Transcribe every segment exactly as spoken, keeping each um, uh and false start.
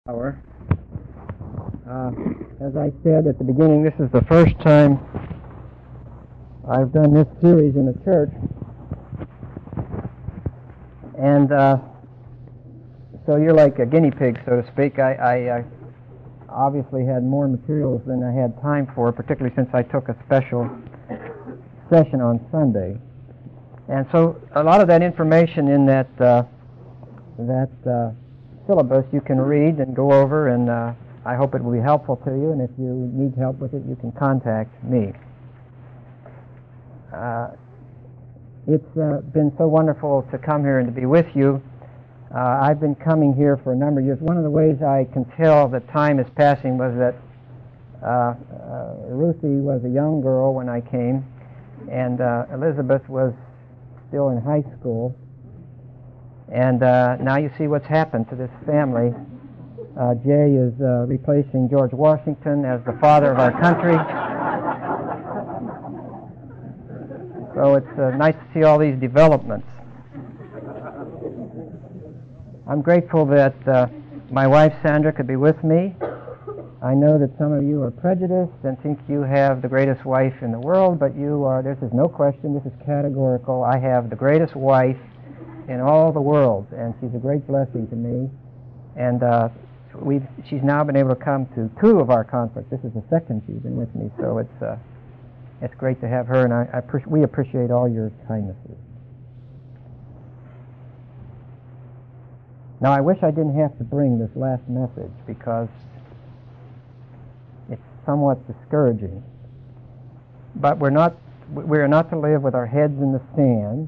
hour. Uh, as I said at the beginning, this is the first time I've done this series in the church, and uh, so you're like a guinea pig, so to speak. I, I, I obviously had more materials than I had time for, particularly since I took a special session on Sunday, and so a lot of that information in that uh, that uh, syllabus you can read and go over, and uh, I hope it will be helpful to you, and if you need help with it, you can contact me. Uh, it's uh, been so wonderful to come here and to be with you. Uh, I've been coming here for a number of years. One of the ways I can tell that time is passing was that uh, uh, Ruthie was a young girl when I came, and uh, Elizabeth was still in high school. And uh, now you see what's happened to this family. Uh, Jay is uh, replacing George Washington as the father of our country. So it's uh, nice to see all these developments. I'm grateful that uh, my wife Sandra could be with me. I know that some of you are prejudiced and think you have the greatest wife in the world, but you are, this is no question, this is categorical. I have the greatest wife in all the world, and she's a great blessing to me. And uh, we've, she's now been able to come to two of our conferences. This is the second she's been with me, so it's uh, it's great to have her, and I, I pre- we appreciate all your kindnesses. Now, I wish I didn't have to bring this last message because it's somewhat discouraging. But we're not we are not to live with our heads in the sand.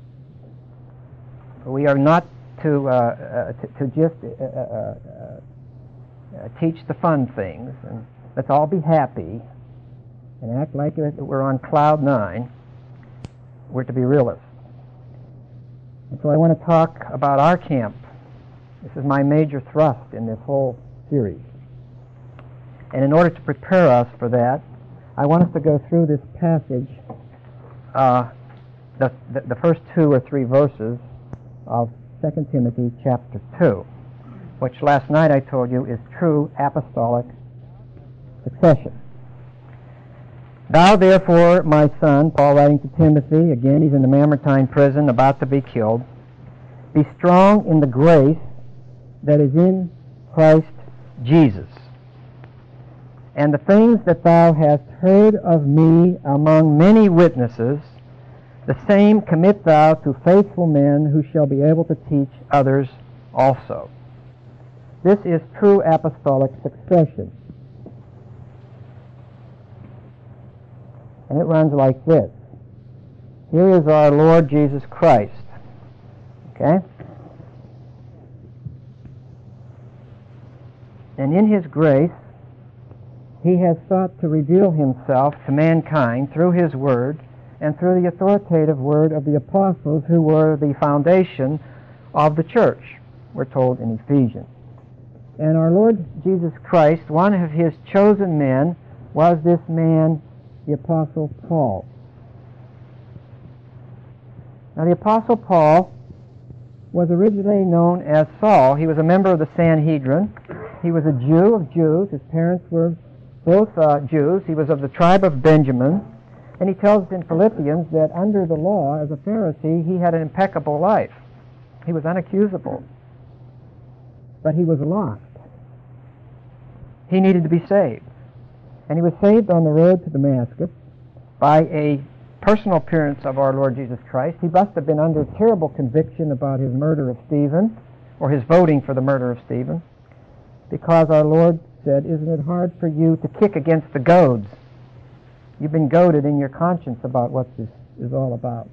We are not to, uh, uh, to, to just uh, uh, uh, teach the fun things, and let's all be happy and act like we're on cloud nine. We're to be realists. And so I want to talk about our camp. This is my major thrust in this whole series. And in order to prepare us for that, I want us to go through this passage, uh, the, the, the first two or three verses of Second Timothy chapter two, which last night I told you is true apostolic succession. Thou therefore, my son, Paul writing to Timothy, again he's in the Mamertine prison about to be killed, be strong in the grace that is in Christ Jesus. And the things that thou hast heard of me among many witnesses, the same commit thou to faithful men who shall be able to teach others also. This is true apostolic succession. And it runs like this. Here is our Lord Jesus Christ. Okay? And in His grace, He has sought to reveal Himself to mankind through His Word and through the authoritative word of the apostles who were the foundation of the church, we're told in Ephesians. And our Lord Jesus Christ, one of His chosen men, was this man, the Apostle Paul. Now the Apostle Paul was originally known as Saul. He was a member of the Sanhedrin. He was a Jew of Jews. His parents were both uh, Jews. He was of the tribe of Benjamin. And he tells us in Philippians that under the law, as a Pharisee, he had an impeccable life. He was unaccusable. But he was lost. He needed to be saved. And he was saved on the road to Damascus by a personal appearance of our Lord Jesus Christ. He must have been under terrible conviction about his murder of Stephen, or his voting for the murder of Stephen, because our Lord said, "Isn't it hard for you to kick against the goads? You've been goaded in your conscience about what this is all about."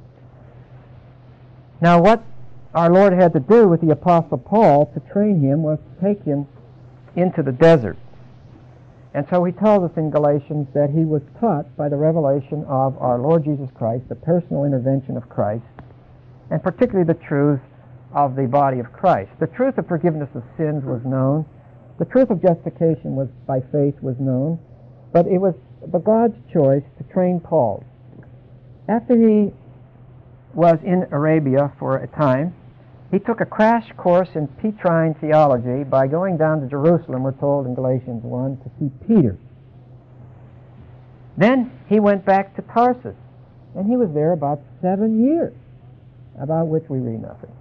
Now, what our Lord had to do with the Apostle Paul to train him was to take him into the desert. And so he tells us in Galatians that he was taught by the revelation of our Lord Jesus Christ, the personal intervention of Christ, and particularly the truth of the body of Christ. The truth of forgiveness of sins was known. The truth of justification was by faith was known. But it was But God's choice to train Paul. After he was in Arabia for a time, He took a crash course in Petrine theology by going down to Jerusalem, we're told in Galatians one, to see Peter. Then he went back to Tarsus, and he was there about seven years, about which we read nothing.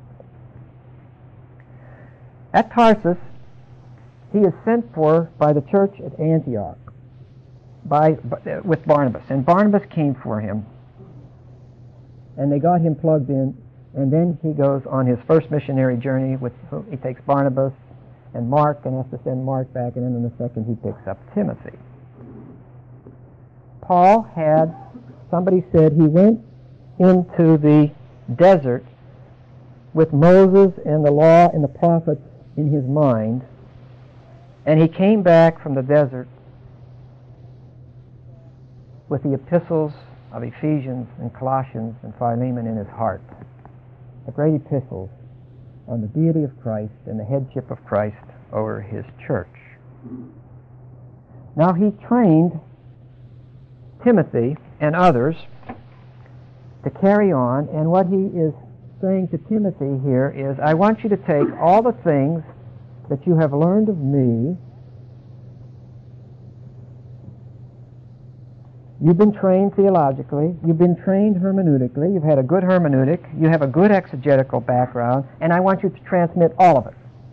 At Tarsus, he is sent for by the church at Antioch by, by, with Barnabas, and Barnabas came for him, and they got him plugged in, and then he goes on his first missionary journey. With he takes Barnabas and Mark and has to send Mark back, and then in the second he picks up Timothy. Paul had, somebody said he went into the desert with Moses and the law and the prophets in his mind, and he came back from the desert with the epistles of Ephesians and Colossians and Philemon in his heart. The great epistles on the deity of Christ and the headship of Christ over his church. Now he trained Timothy and others to carry on, and what he is saying to Timothy here is, I want you to take all the things that you have learned of me. You've been trained theologically, you've been trained hermeneutically, you've had a good hermeneutic, you have a good exegetical background, and I want you to transmit all of it.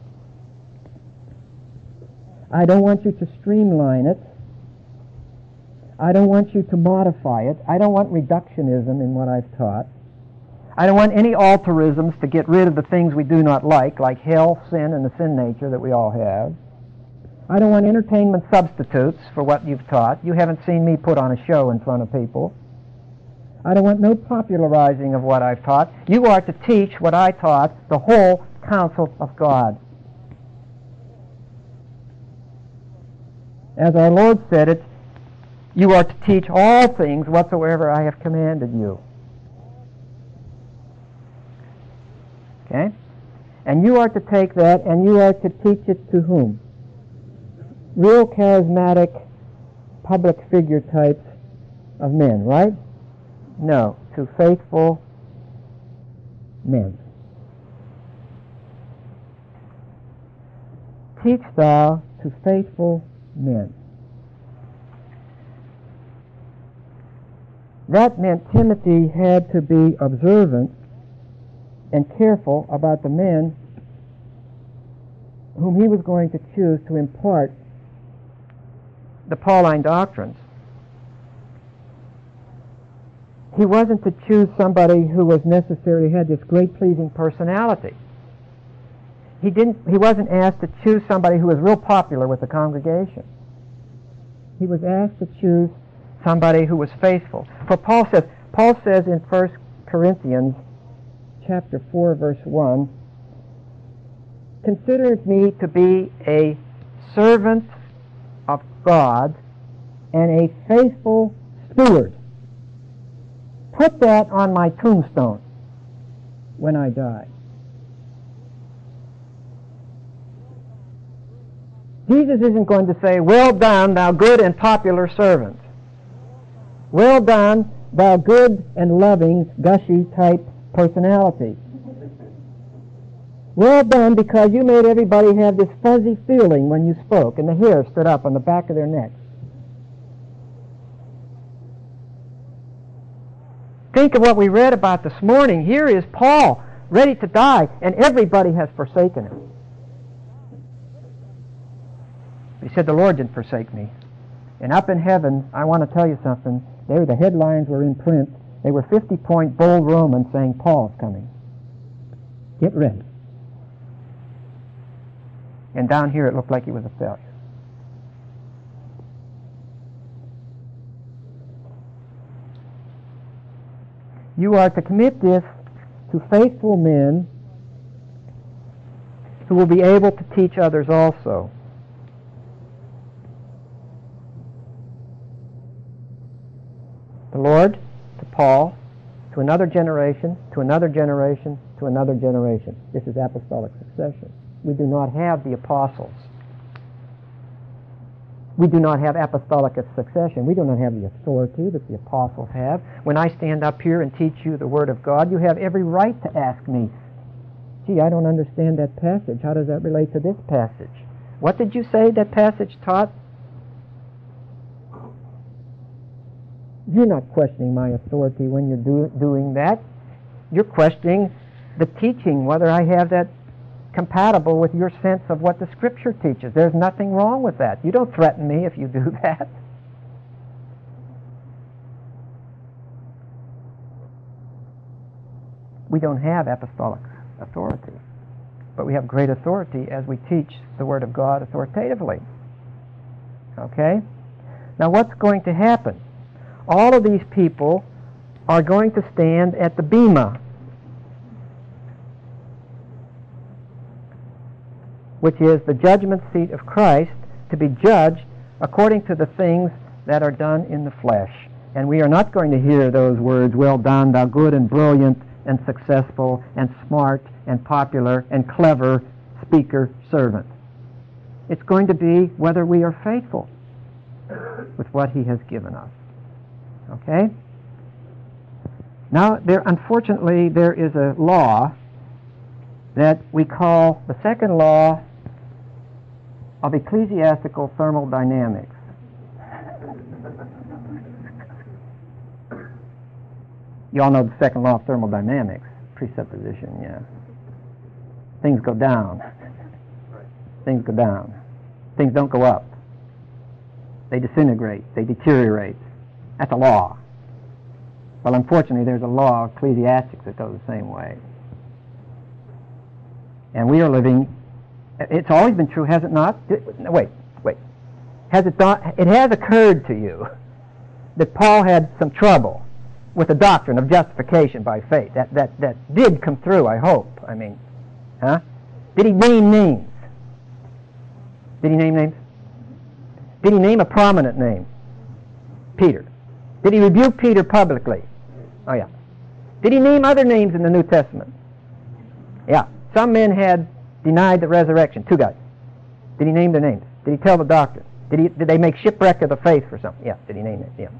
I don't want you to streamline it. I don't want you to modify it. I don't want reductionism in what I've taught. I don't want any alterisms to get rid of the things we do not like, like hell, sin, and the sin nature that we all have. I don't want entertainment substitutes for what you've taught. You haven't seen me put on a show in front of people. I don't want no popularizing of what I've taught. You are to teach what I taught, the whole counsel of God. As our Lord said it, you are to teach all things whatsoever I have commanded you. Okay? And you are to take that and you are to teach it to whom? Real charismatic public figure types of men, right? No, to faithful men. Teach thou to faithful men. That meant Timothy had to be observant and careful about the men whom he was going to choose to impart the Pauline doctrines. He wasn't to choose somebody who was necessarily had this great pleasing personality. He didn't. He wasn't asked to choose somebody who was real popular with the congregation. He was asked to choose somebody who was faithful. For Paul says, Paul says in First Corinthians chapter four, verse one, consider me to be a servant of God and a faithful steward. Put that on my tombstone when I die. Jesus isn't going to say, well done, thou good and popular servant. Well done, thou good and loving, gushy type personality. Well done, because you made everybody have this fuzzy feeling when you spoke, and the hair stood up on the back of their necks. Think of what we read about this morning. Here is Paul, ready to die, and everybody has forsaken him. He said, the Lord didn't forsake me. And up in heaven, I want to tell you something. There, the headlines were in print. They were fifty-point bold Romans saying, Paul's coming. Get ready. And down here, it looked like he was a failure. You are to commit this to faithful men who will be able to teach others also. The Lord, to Paul, to another generation, to another generation, to another generation. This is apostolic succession. We do not have the apostles. We do not have apostolic succession. We do not have the authority that the apostles have. When I stand up here and teach you the Word of God, you have every right to ask me, Gee, I don't understand that passage. How does that relate to this passage? What did you say that passage taught? You're not questioning my authority when you're do, doing that. You're questioning the teaching, whether I have that compatible with your sense of what the Scripture teaches. There's nothing wrong with that. You don't threaten me if you do that. We don't have apostolic authority, but we have great authority as we teach the Word of God authoritatively. Okay? Now what's going to happen? All of these people are going to stand at the bema, which is the judgment seat of Christ, to be judged according to the things that are done in the flesh. And we are not going to hear those words, well done, thou good and brilliant and successful and smart and popular and clever speaker servant. It's going to be whether we are faithful with what he has given us. Okay? Now, there, unfortunately, there is a law that we call the second law of ecclesiastical thermodynamics. You all know the second law of thermodynamics, presupposition, yeah. Things go down. Things go down. Things don't go up. They disintegrate. They deteriorate. That's a law. Well, unfortunately, there's a law of ecclesiastics that goes the same way. And we are living, it's always been true, has it not? Wait, wait. Has it not, it has occurred to you that Paul had some trouble with the doctrine of justification by faith. That, that, that did come through, I hope. I mean, huh? Did he name names? Did he name names? Did he name a prominent name? Peter. Did he rebuke Peter publicly? Oh, yeah. Did he name other names in the New Testament? Yeah. Some men had denied the resurrection. Two guys. Did he name their names? Did he tell the doctrine? Did he? Did they make shipwreck of the faith for something? Yeah. Did he name it? Yeah.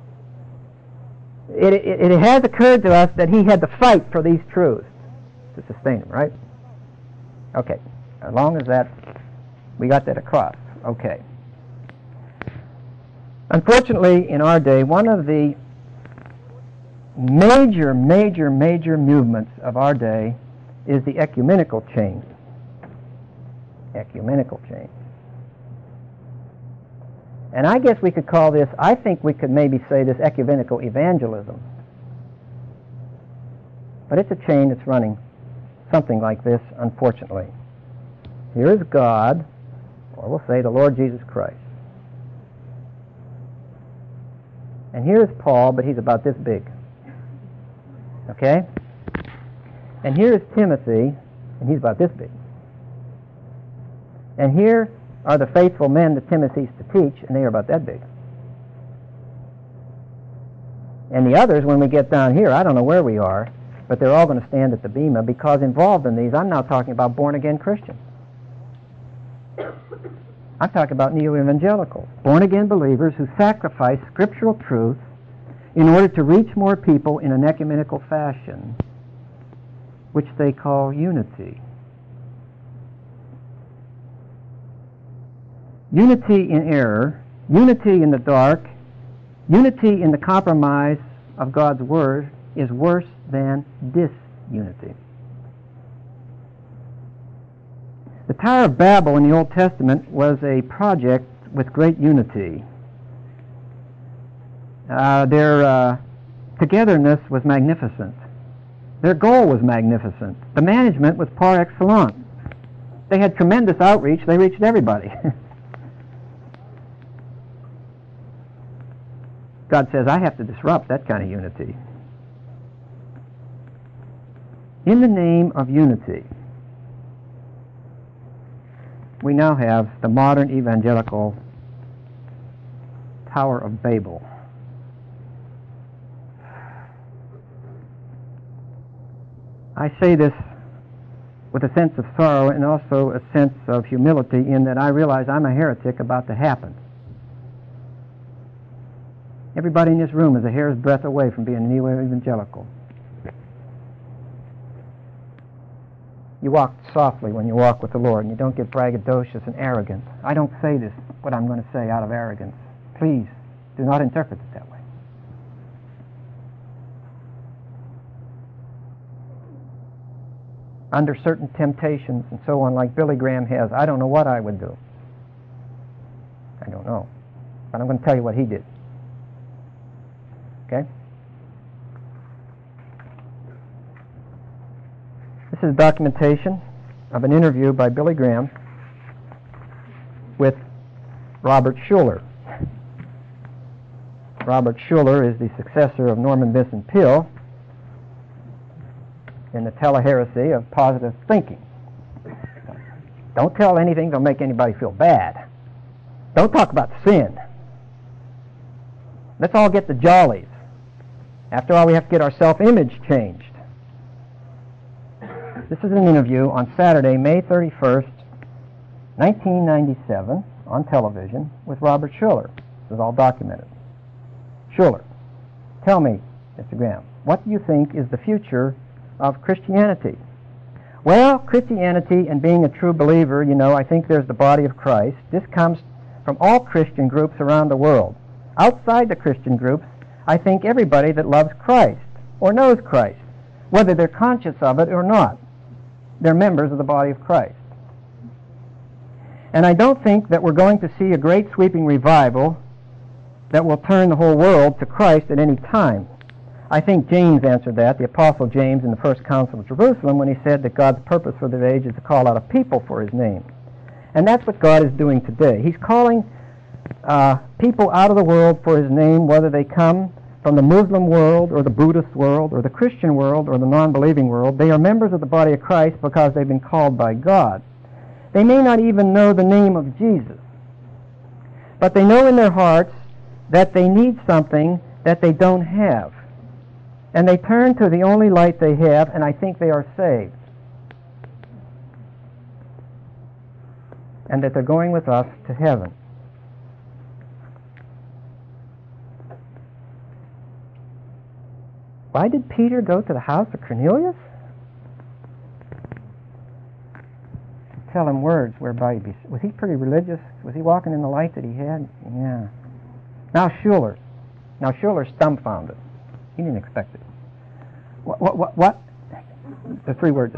It, it, it has occurred to us that he had to fight for these truths to sustain them, right? Okay. As long as that, we got that across. Okay. Unfortunately, in our day, one of the major, major, major movements of our day is the ecumenical change. Ecumenical change. And I guess we could call this, I think we could maybe say this ecumenical evangelism. But it's a chain that's running something like this, unfortunately. Here is God, or we'll say the Lord Jesus Christ. And here is Paul, but he's about this big. Okay? And here is Timothy, and he's about this big. And here are the faithful men that Timothy's to teach, and they are about that big. And the others, when we get down here, I don't know where we are, but they're all going to stand at the bema, because involved in these, I'm now talking about born-again Christians. I'm talking about neo-evangelicals, born-again believers who sacrifice scriptural truth in order to reach more people in an ecumenical fashion, which they call unity. Unity in error, unity in the dark, unity in the compromise of God's Word is worse than disunity. The Tower of Babel in the Old Testament was a project with great unity. Uh, their uh, togetherness was magnificent. Their goal was magnificent. The management was par excellence. They had tremendous outreach. They reached everybody. God says, I have to disrupt that kind of unity. In the name of unity, we now have the modern evangelical Tower of Babel. I say this with a sense of sorrow and also a sense of humility, in that I realize I'm a heretic about to happen. Everybody in this room is a hair's breadth away from being a neo-evangelical. You walk softly when you walk with the Lord, and you don't get braggadocious and arrogant. I don't say this, what I'm going to say, out of arrogance. Please, do not interpret it that way. Under certain temptations and so on, like Billy Graham has, I don't know what I would do. I don't know. But I'm going to tell you what he did. Okay? This is documentation of an interview by Billy Graham with Robert Schuller. Robert Schuller is the successor of Norman Vincent Peale in the teleheresy of positive thinking. Don't tell anything that'll make anybody feel bad. Don't talk about sin. Let's all get the jollies. After all, we have to get our self-image changed. This is an interview on Saturday, May thirty-first, nineteen ninety-seven, on television with Robert Schuller. This is all documented. Schuller, tell me, Mister Graham, what do you think is the future of Christianity? Well, Christianity and being a true believer, you know, I think there's the body of Christ. This comes from all Christian groups around the world. Outside the Christian groups, I think everybody that loves Christ or knows Christ, whether they're conscious of it or not, they're members of the body of Christ. And I don't think that we're going to see a great sweeping revival that will turn the whole world to Christ at any time. I think James answered that, the Apostle James, in the First Council of Jerusalem, when he said that God's purpose for the age is to call out a people for his name. And that's what God is doing today. He's calling uh, people out of the world for his name, whether they come from the Muslim world or the Buddhist world or the Christian world or the non-believing world. They are members of the body of Christ because they've been called by God. They may not even know the name of Jesus, but they know in their hearts that they need something that they don't have. And they turn to the only light they have, and I think they are saved. And that they're going with us to heaven. Why did Peter go to the house of Cornelius? Tell him words whereby he'd be... Was he pretty religious? Was he walking in the light that he had? Yeah. Now Schuller. Now Schuller's dumbfounded. He didn't expect it. What? What? What? what? The three words.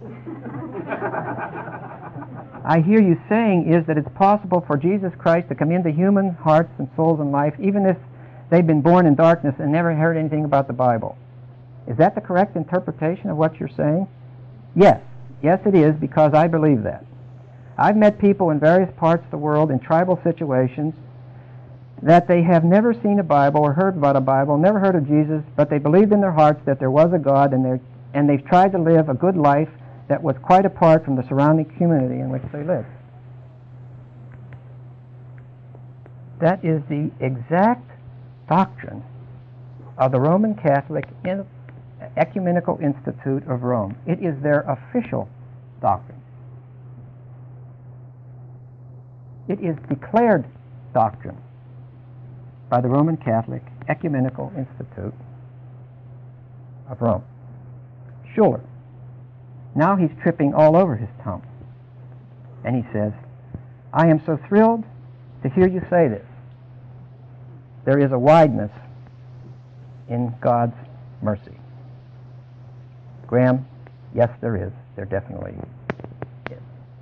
I hear you saying is that it's possible for Jesus Christ to come into human hearts and souls and life, even if they've been born in darkness and never heard anything about the Bible. Is that the correct interpretation of what you're saying? Yes. Yes, it is, because I believe that. I've met people in various parts of the world in tribal situations that they have never seen a Bible or heard about a Bible, never heard of Jesus, but they believed in their hearts that there was a God, and, they're, and they've tried to live a good life that was quite apart from the surrounding community in which they live. That is the exact doctrine of the Roman Catholic in Ecumenical Institute of Rome. It is their official doctrine. It is declared doctrine by the Roman Catholic Ecumenical Institute of Rome. Schuller. Now he's tripping all over his tongue. And he says, I am so thrilled to hear you say this. There is a wideness in God's mercy. Graham, yes, there is. There definitely is.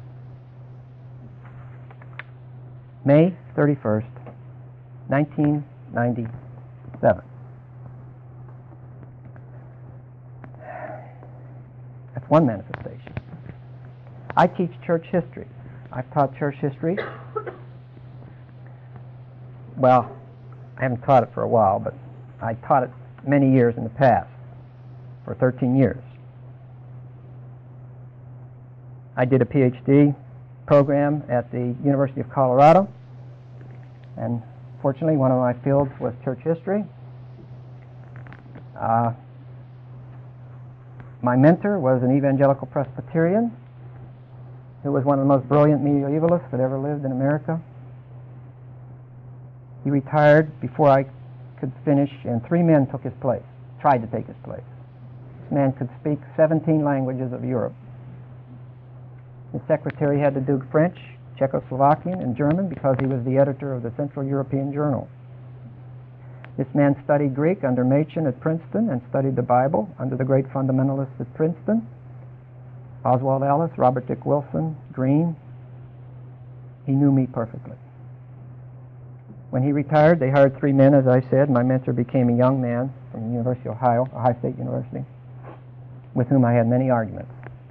May thirty-first, nineteen ninety-seven. That's one manifestation. I teach church history. I've taught church history. Well, I haven't taught it for a while, but I taught it many years in the past, for thirteen years. I did a P H D program at the University of Colorado, and fortunately one of my fields was church history. Uh, my mentor was an evangelical Presbyterian who was one of the most brilliant medievalists that ever lived in America. He retired before I could finish, and three men took his place, tried to take his place. This man could speak seventeen languages of Europe. His secretary had to do French, Czechoslovakian, and German because he was the editor of the Central European Journal. This man studied Greek under Machen at Princeton and studied the Bible under the great fundamentalists at Princeton, Oswald Ellis, Robert Dick Wilson, Green. He knew me perfectly. When he retired, they hired three men, as I said. My mentor became a young man from the University of Ohio, Ohio State University, with whom I had many arguments.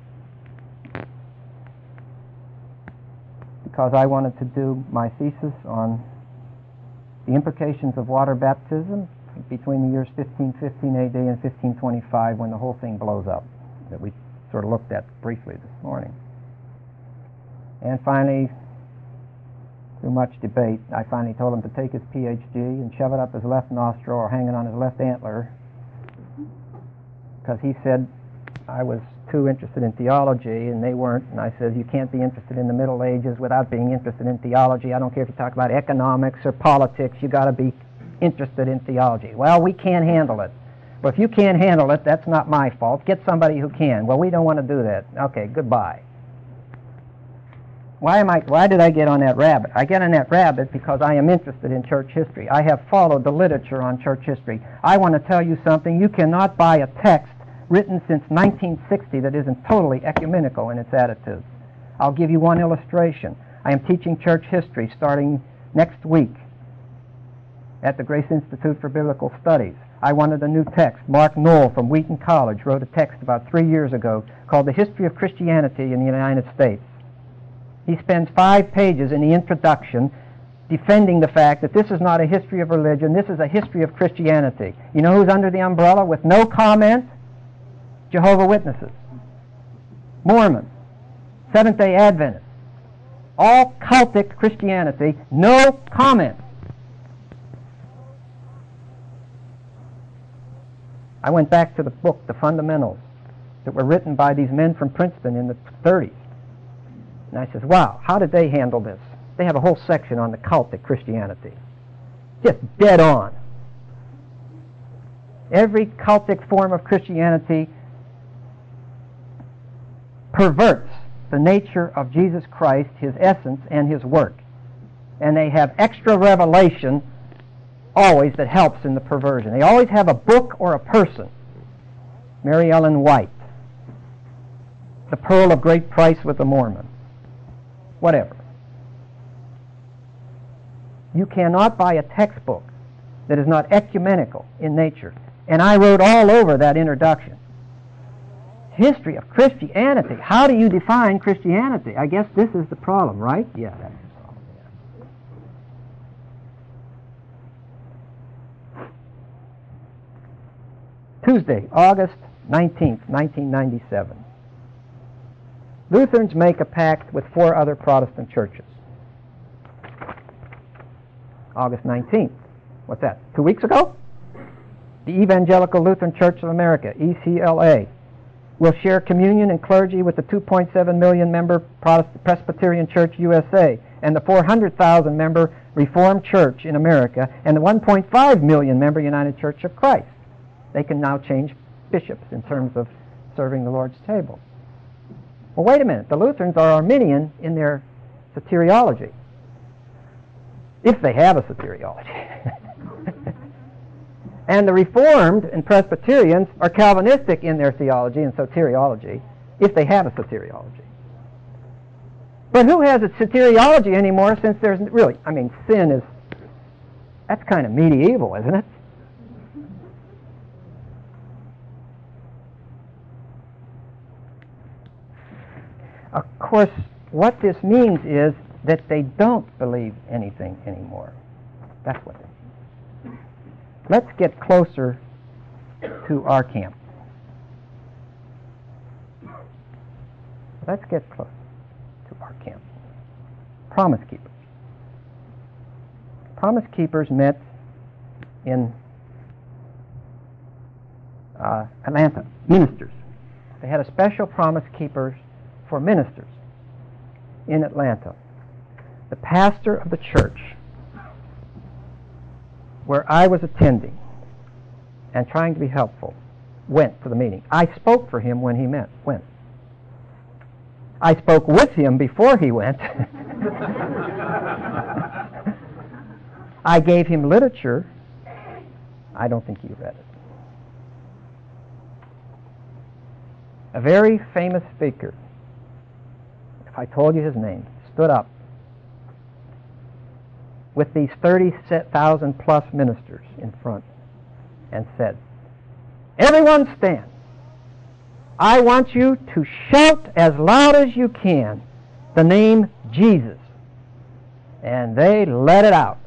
Because I wanted to do my thesis on the implications of water baptism between the years fifteen fifteen A D and fifteen twenty-five, when the whole thing blows up, that we sort of looked at briefly this morning. And finally, through much debate, I finally told him to take his P H D and shove it up his left nostril or hang it on his left antler, because he said I was too interested in theology and they weren't, and I said, you can't be interested in the Middle Ages without being interested in theology. I don't care if you talk about economics or politics, you got to be interested in theology. Well, we can't handle it. Well, if you can't handle it, that's not my fault. Get somebody who can. Well, we don't want to do that. Okay, goodbye. Why am I? Why did I get on that rabbit? I get on that rabbit because I am interested in church history. I have followed the literature on church history. I want to tell you something. You cannot buy a text written since nineteen sixty that isn't totally ecumenical in its attitudes. I'll give you one illustration. I am teaching church history starting next week at the Grace Institute for Biblical Studies. I wanted a new text. Mark Knoll from Wheaton College wrote a text about three years ago called The History of Christianity in the United States. He spends five pages in the introduction defending the fact that this is not a history of religion, this is a history of Christianity. You know who's under the umbrella with no comment? Jehovah's Witnesses, Mormons, Seventh-day Adventists, all cultic Christianity, no comment. I went back to the book, The Fundamentals, that were written by these men from Princeton in the thirties. And I says, wow, how did they handle this? They have a whole section on the cultic Christianity. Just dead on. Every cultic form of Christianity perverts the nature of Jesus Christ, his essence, and his work. And they have extra revelation always that helps in the perversion. They always have a book or a person. Mary Ellen White, The Pearl of Great Price with the Mormon. Whatever. You cannot buy a textbook that is not ecumenical in nature. And I wrote all over that introduction. History of Christianity. How do you define Christianity? I guess this is the problem, right? Yeah, that's the problem. Yeah. Tuesday, August nineteenth, nineteen ninety-seven. Lutherans make a pact with four other Protestant churches. August nineteenth. What's that? Two weeks ago? The Evangelical Lutheran Church of America, E C L A, will share communion and clergy with the two point seven million member Protestant Presbyterian Church U S A and the four hundred thousand member Reformed Church in America and the one point five million member United Church of Christ. They can now change bishops in terms of serving the Lord's table. Well, wait a minute. The Lutherans are Arminian in their soteriology, if they have a soteriology. And the Reformed and Presbyterians are Calvinistic in their theology and soteriology, if they have a soteriology. But who has a soteriology anymore, since there's really, I mean, sin is, that's kind of medieval, isn't it? Of course, what this means is that they don't believe anything anymore. That's what it means. Let's get closer to our camp. Let's get closer to our camp. Promise Keepers. Promise Keepers met in uh, Atlanta, ministers. They had a special Promise Keepers for ministers in Atlanta. The pastor of the church where I was attending and trying to be helpful went to the meeting. I spoke for him when he met, went. I spoke with him before he went. I gave him literature. I don't think he read it. A very famous speaker, if I told you his name, stood up with these thirty thousand plus ministers in front and said, "Everyone stand. I want you to shout as loud as you can the name Jesus." And they let it out.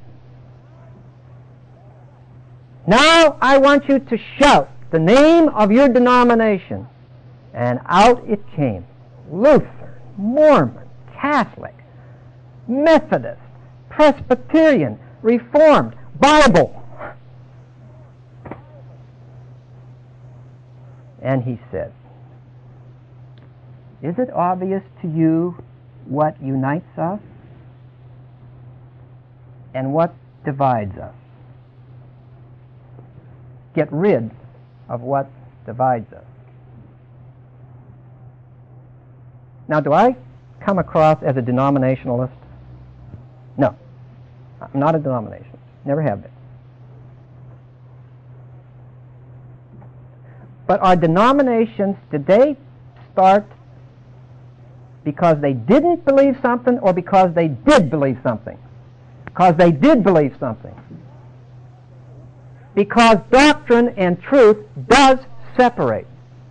"Now I want you to shout the name of your denomination." And out it came. Luther, Mormon, Catholic, Methodist, Presbyterian, Reformed, Bible. And he said, "Is it obvious to you what unites us and what divides us? Get rid of what divides us." Now, do I come across as a denominationalist? No. I'm not a denominationalist. Never have been. But our denominations, did they start because they didn't believe something or because they did believe something? Because they did believe something. Because doctrine and truth does separate.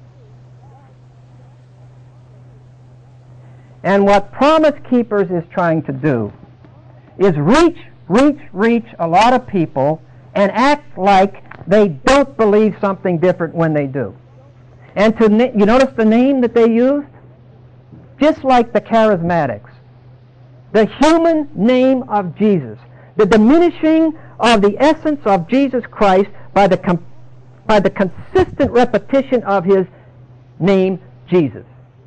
And what Promise Keepers is trying to do is reach, reach, reach a lot of people and act like they don't believe something different when they do. And to na- you notice the name that they used? Just like the charismatics. The human name of Jesus. The diminishing of the essence of Jesus Christ by the com- by the consistent repetition of his name, Jesus.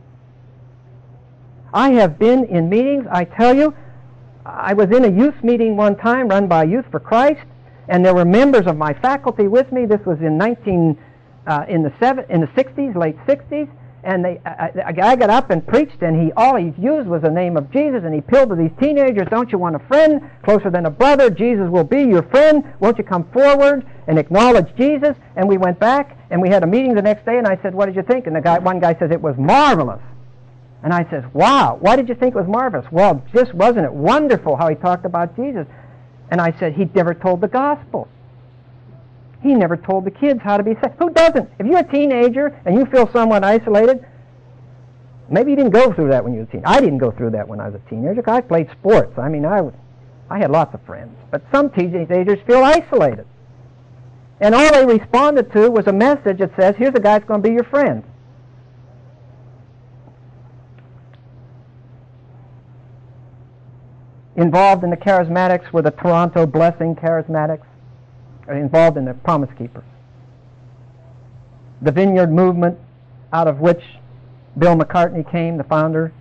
I have been in meetings, I tell you, I was in a youth meeting one time run by Youth for Christ, and there were members of my faculty with me. This was in nineteen uh, in the seven, in the sixties, late sixties, and they, a, a guy got up and preached, and he all he used was the name of Jesus, and he appealed to these teenagers, "Don't you want a friend closer than a brother? Jesus will be your friend. Won't you come forward and acknowledge Jesus?" And we went back, and we had a meeting the next day, and I said, "What did you think?" And the guy, one guy says, "It was marvelous." And I says, "Wow, why did you think it was marvelous?" "Well, just wasn't it wonderful how he talked about Jesus?" And I said, "He never told the gospel. He never told the kids how to be saved." Who doesn't? If you're a teenager and you feel somewhat isolated, maybe you didn't go through that when you were a teenager. I didn't go through that when I was a teenager because I played sports. I mean, I, I had lots of friends. But some teenagers feel isolated. And all they responded to was a message that says, "Here's a guy that's going to be your friend." Involved in the charismatics were the Toronto Blessing Charismatics, involved in the Promise Keepers. The Vineyard Movement, out of which Bill McCartney came, the founder,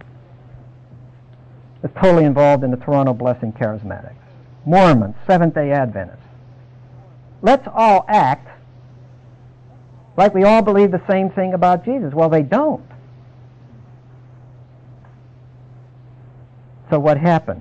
is totally involved in the Toronto Blessing Charismatics. Mormons, Seventh-day Adventists. Let's all act like we all believe the same thing about Jesus. Well, they don't. So what happens?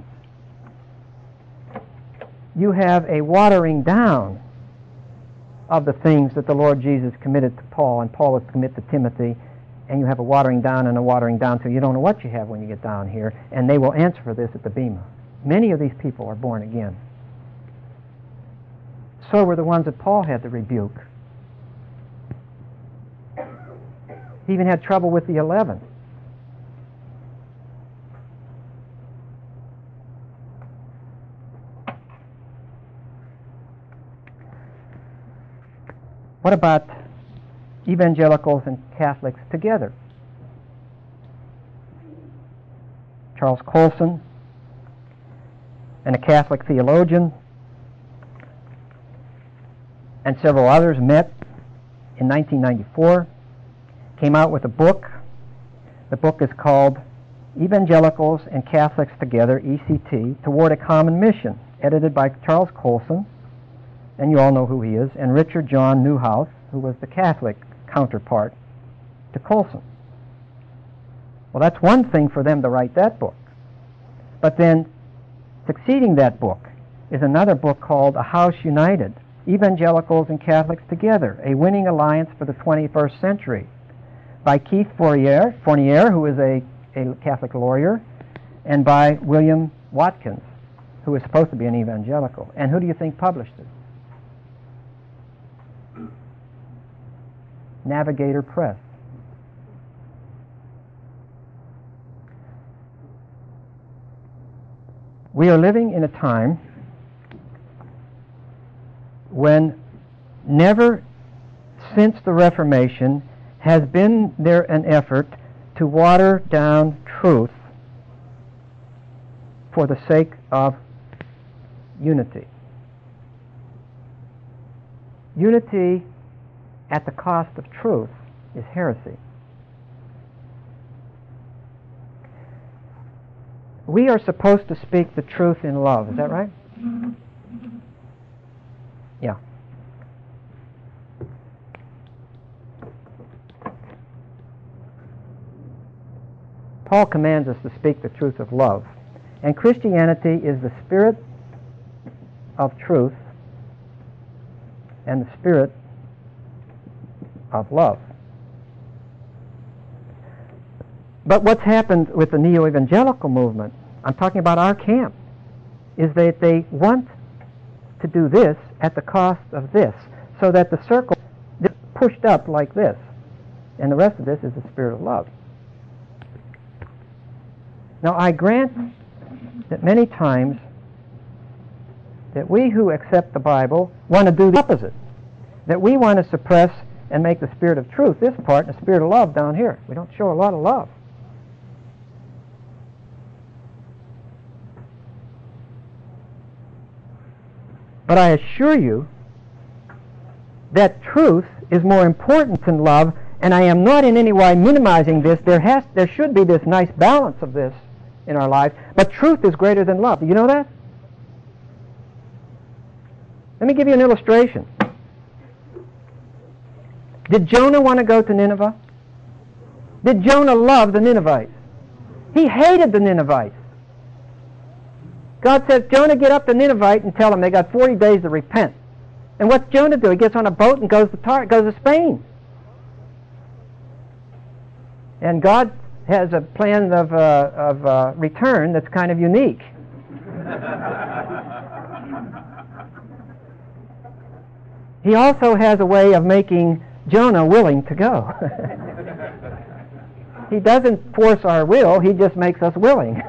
You have a watering down of the things that the Lord Jesus committed to Paul and Paul was committed to Timothy, and you have a watering down and a watering down so you don't know what you have when you get down here, and they will answer for this at the Bema. Many of these people are born again. So were the ones that Paul had to rebuke. He even had trouble with the eleven. What about evangelicals and Catholics together? Charles Colson and a Catholic theologian and several others met in nineteen ninety-four, came out with a book. The book is called Evangelicals and Catholics Together, E C T, Toward a Common Mission, edited by Charles Colson, and you all know who he is, and Richard John Newhouse, who was the Catholic counterpart to Colson. Well, that's one thing for them to write that book. But then, succeeding that book is another book called A House United, Evangelicals and Catholics Together, A Winning Alliance for the twenty-first Century, by Keith Fournier, Fournier who is a, a Catholic lawyer, and by William Watkins, who is supposed to be an evangelical. And who do you think published it? Navigator Press. We are living in a time when never since the Reformation has been there an effort to water down truth for the sake of unity. Unity at the cost of truth is heresy. We are supposed to speak the truth in love. Is that right? Yeah. Paul commands us to speak the truth of love. And Christianity is the spirit of truth and the spirit of love. But what's happened with the neo-evangelical movement, I'm talking about our camp, is that they want to do this at the cost of this, so that the circle is pushed up like this, and the rest of this is the spirit of love. Now, I grant that many times that we who accept the Bible want to do the opposite, that we want to suppress and make the spirit of truth this part and the spirit of love down here. We don't show a lot of love. But I assure you that truth is more important than love, and I am not in any way minimizing this. There has, there should be this nice balance of this in our lives, but truth is greater than love. Do you know that? Let me give you an illustration. Did Jonah want to go to Nineveh? Did Jonah love the Ninevites? He hated the Ninevites. God says, Jonah, get up to Ninevite and tell them they got forty days to repent. And what's Jonah do? He gets on a boat and goes to Tar- goes to Spain. And God has a plan of, uh, of uh, return that's kind of unique. He also has a way of making Jonah willing to go. He doesn't force our will, he just makes us willing.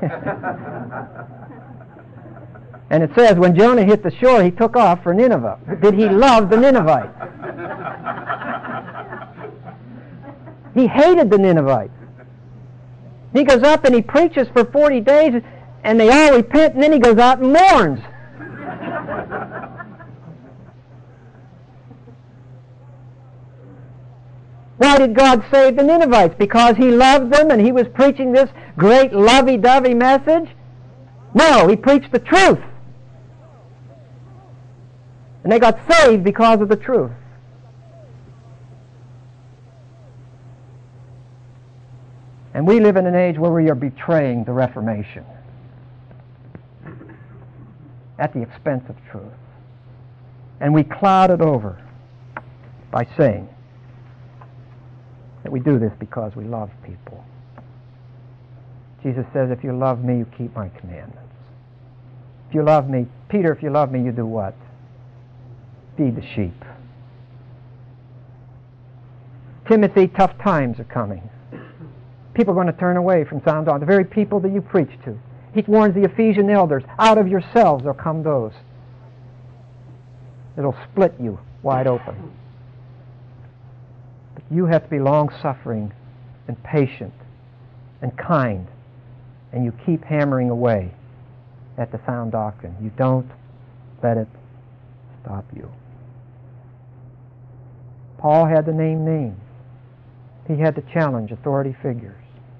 And it says, when Jonah hit the shore, he took off for Nineveh. Did he love the Ninevites? He hated the Ninevites. He goes up and he preaches for forty days, and they all repent, and then he goes out and mourns. Why did God save the Ninevites? Because he loved them and he was preaching this great lovey-dovey message? No, he preached the truth. And they got saved because of the truth. And we live in an age where we are betraying the Reformation at the expense of truth. And we cloud it over by saying that we do this because we love people. Jesus says, if you love me, you keep my commandments. If you love me, Peter, if you love me, you do what? Feed the sheep. Timothy, tough times are coming. People are going to turn away from sound doctrine, the very people that you preach to. He warns the Ephesian elders, out of yourselves will come those that'll split you wide open. But you have to be long-suffering and patient and kind, and you keep hammering away at the sound doctrine. You don't let it stop you. Paul had to name names. He had to challenge authority figures.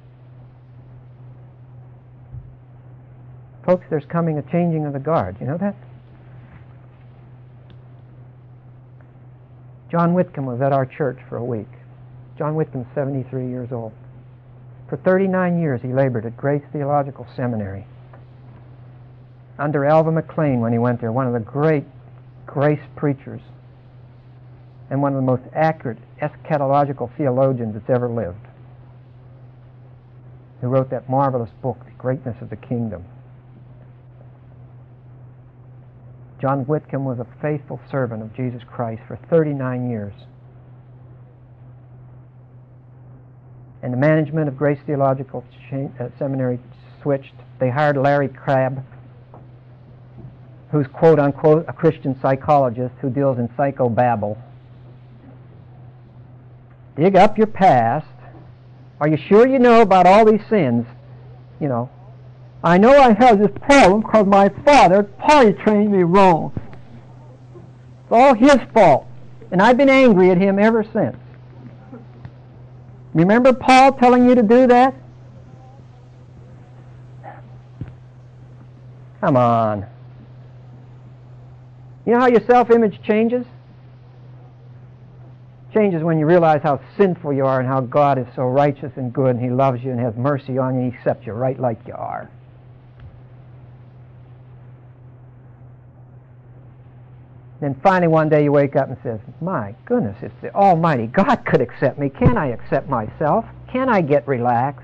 Folks, there's coming a changing of the guard. You know that? John Whitcomb was at our church for a week. John Whitcomb's seventy-three years old. For thirty-nine years he labored at Grace Theological Seminary under Alva McLean when he went there, one of the great grace preachers and one of the most accurate eschatological theologians that's ever lived, who wrote that marvelous book, The Greatness of the Kingdom. John Whitcomb was a faithful servant of Jesus Christ for thirty-nine years. And the management of Grace Theological Seminary switched. They hired Larry Crabb, who's quote-unquote a Christian psychologist who deals in psychobabble. Dig up your past. Are you sure you know about all these sins? You know, I know I have this problem because my father potty trained me wrong. It's all his fault. And I've been angry at him ever since. Remember Paul telling you to do that? Come on. You know how your self-image changes? Changes when you realize how sinful you are and how God is so righteous and good and He loves you and has mercy on you and He accepts you right like you are. Then finally one day you wake up and says, my goodness, if the Almighty God could accept me, can I accept myself? Can I get relaxed?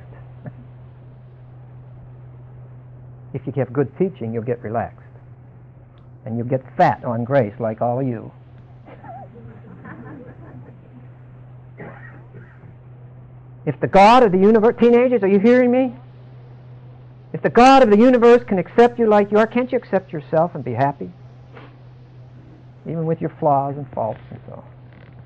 If you have good teaching, you'll get relaxed. And you'll get fat on grace like all of you. If the God of the universe, teenagers, are you hearing me? If the God of the universe can accept you like you are, can't you accept yourself and be happy? Even with your flaws and faults and so on.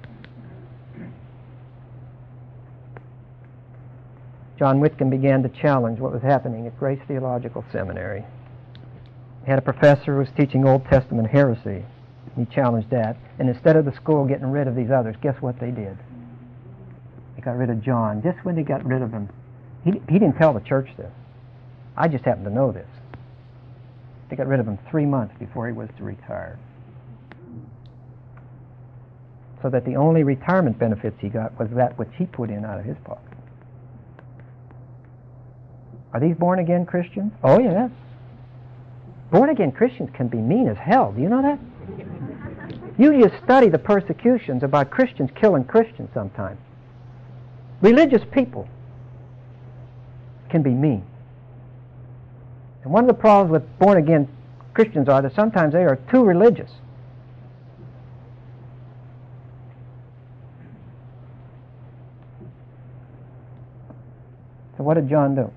John Whitcomb began to challenge what was happening at Grace Theological Seminary. He had a professor who was teaching Old Testament heresy. He challenged that. And instead of the school getting rid of these others, guess what they did? They got rid of John. Just when they got rid of him, he, he didn't tell the church this. I just happened to know this. They got rid of him three months before he was to retire. So that the only retirement benefits he got was that which he put in out of his pocket. Are these born-again Christians? Oh, yes. Born-again Christians can be mean as hell. Do you know that? You just study the persecutions about Christians killing Christians sometimes. Religious people can be mean. And one of the problems with born-again Christians are that sometimes they are too religious. So what did John do?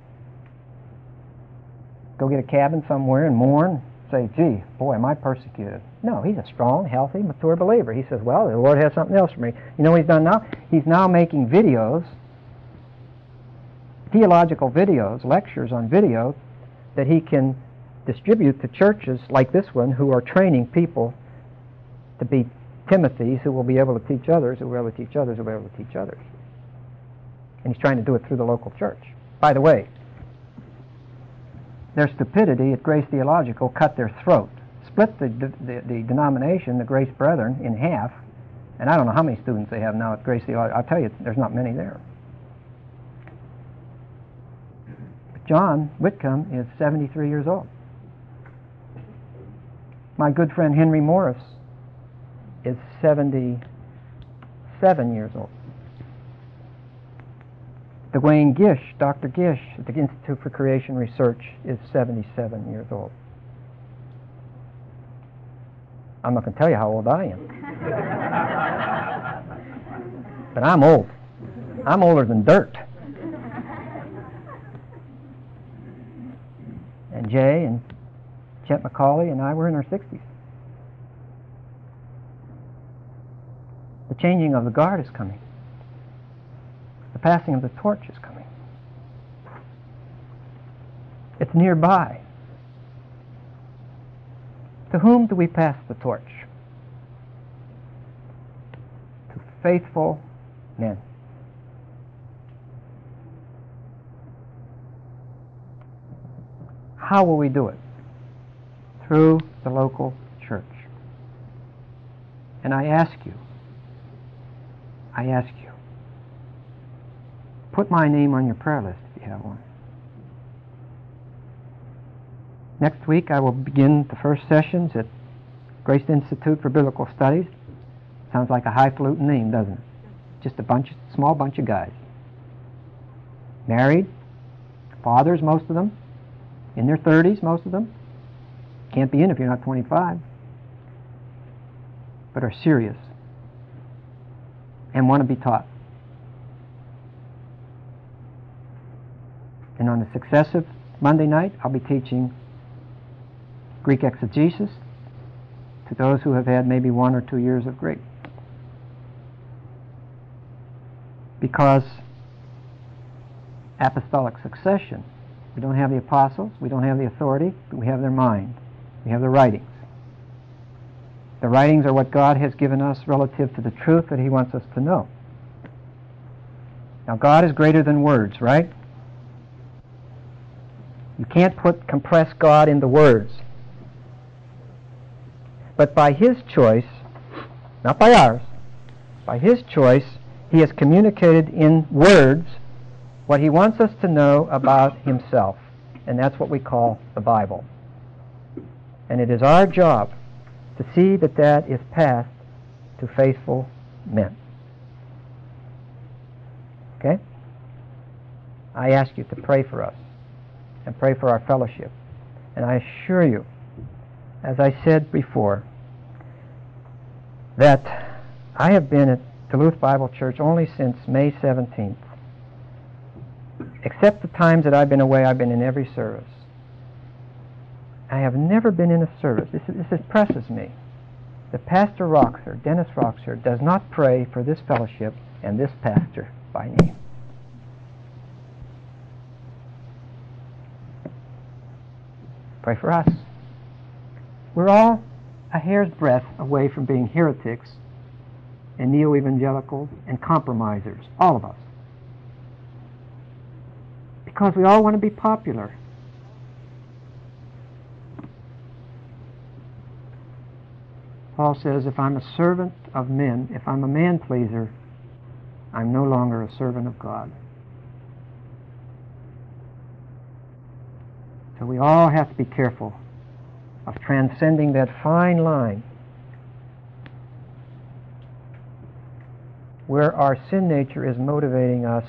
Go get a cabin somewhere and mourn? Say, gee, boy, am I persecuted. No, he's a strong, healthy, mature believer. He says, well, the Lord has something else for me. You know what he's done now? He's now making videos, theological videos, lectures on video, that he can distribute to churches like this one who are training people to be Timothys who will be able to teach others, who will be able to teach others, who will be able to teach others. And he's trying to do it through the local church. By the way, their stupidity at Grace Theological cut their throat, split the, the, the denomination, the Grace Brethren, in half, and I don't know how many students they have now at Grace Theological. I'll tell you, there's not many there. But John Whitcomb is seventy-three years old. My good friend Henry Morris is seventy-seven years old. Dwayne Gish, Doctor Gish at the Institute for Creation Research is seventy-seven years old. I'm not going to tell you how old I am. But I'm old. I'm older than dirt. And Jay and Chet McCauley and I were in our sixties. The changing of the guard is coming. The passing of the torch is coming. It's nearby. To whom do we pass the torch? To faithful men. How will we do it? Through the local church. And I ask you, I ask you, put my name on your prayer list if have one. Next week I will begin the first sessions at Grace Institute for Biblical Studies. Sounds like a highfalutin name, doesn't it? Just a bunch, small bunch of guys. Married, fathers, most of them, in their thirties, most of them. Can't be in if you're not twenty-five. But are serious and want to be taught. And on the successive Monday night, I'll be teaching Greek exegesis to those who have had maybe one or two years of Greek. Because apostolic succession, we don't have the apostles, we don't have the authority, but we have their mind. We have the writings. The writings are what God has given us relative to the truth that He wants us to know. Now, God is greater than words, right? You can't put compress God into words. But by His choice, not by ours, by His choice, He has communicated in words what He wants us to know about Himself. And that's what we call the Bible. And it is our job to see that that is passed to faithful men. Okay? I ask you to pray for us and pray for our fellowship. And I assure you, as I said before, that I have been at Duluth Bible Church only since May seventeenth. Except the times that I've been away, I've been in every service. I have never been in a service. This, this impresses me. That Pastor Roxer, Dennis Roxer, does not pray for this fellowship and this pastor by name. Pray for us. We're all a hair's breadth away from being heretics and neo-evangelicals and compromisers, all of us. Because we all want to be popular. Paul says, if I'm a servant of men, if I'm a man-pleaser, I'm no longer a servant of God. So we all have to be careful of transcending that fine line where our sin nature is motivating us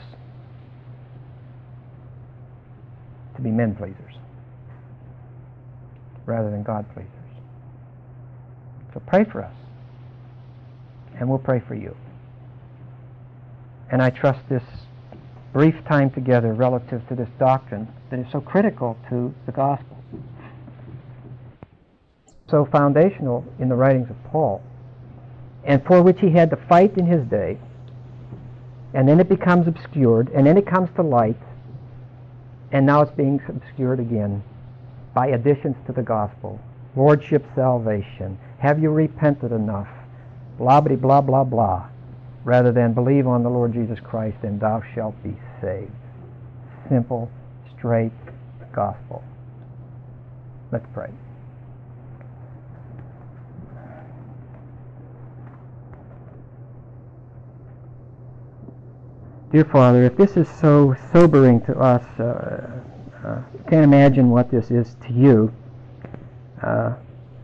to be men-pleasers rather than God-pleasers. So pray for us, and we'll pray for you. And I trust this brief time together relative to this doctrine that is so critical to the gospel, so foundational in the writings of Paul, and for which he had to fight in his day, and then it becomes obscured, and then it comes to light, and now it's being obscured again by additions to the gospel. Lordship salvation. Have you repented enough? Blah, blah, blah, blah, blah. Rather than believe on the Lord Jesus Christ and thou shalt be saved. Simple, straight gospel. Let's pray. Dear Father, if this is so sobering to us, uh, uh, I can't imagine what this is to you. Uh,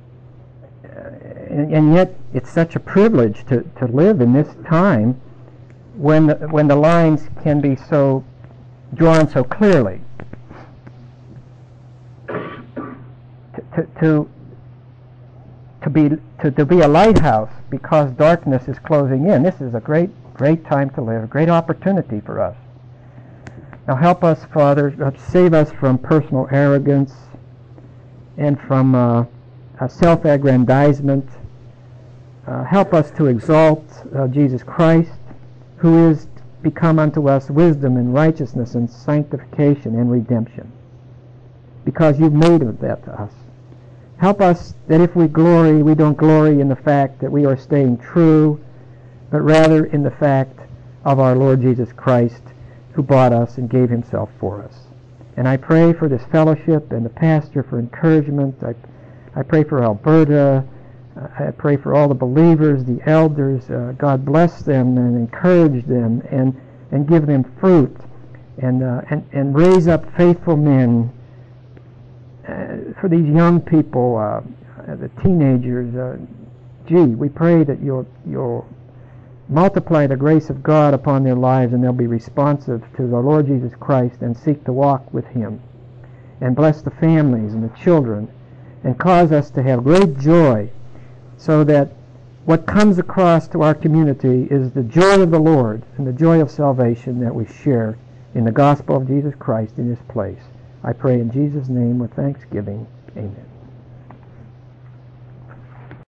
and, and yet it's such a privilege to, to live in this time when the, when the lines can be so drawn so clearly. To, to, to, to, be, to, to be a lighthouse because darkness is closing in. This is a great, great time to live, a great opportunity for us. Now help us, Father, save us from personal arrogance and from uh, uh, self-aggrandizement. Uh, help us to exalt uh, Jesus Christ, who is become unto us wisdom and righteousness and sanctification and redemption, because you've made of that to us. Help us that if we glory, we don't glory in the fact that we are staying true, but rather in the fact of our Lord Jesus Christ, who bought us and gave himself for us. And I pray for this fellowship and the pastor for encouragement. I, I pray for Alberta. I pray for all the believers, the elders. Uh, God bless them and encourage them and, and give them fruit and, uh, and, and raise up faithful men uh, for these young people, uh, the teenagers. Uh, gee, we pray that you'll, you'll multiply the grace of God upon their lives, and they'll be responsive to the Lord Jesus Christ and seek to walk with Him. And bless the families and the children, and cause us to have great joy, so that what comes across to our community is the joy of the Lord and the joy of salvation that we share in the gospel of Jesus Christ in this place. I pray in Jesus' name with thanksgiving. Amen.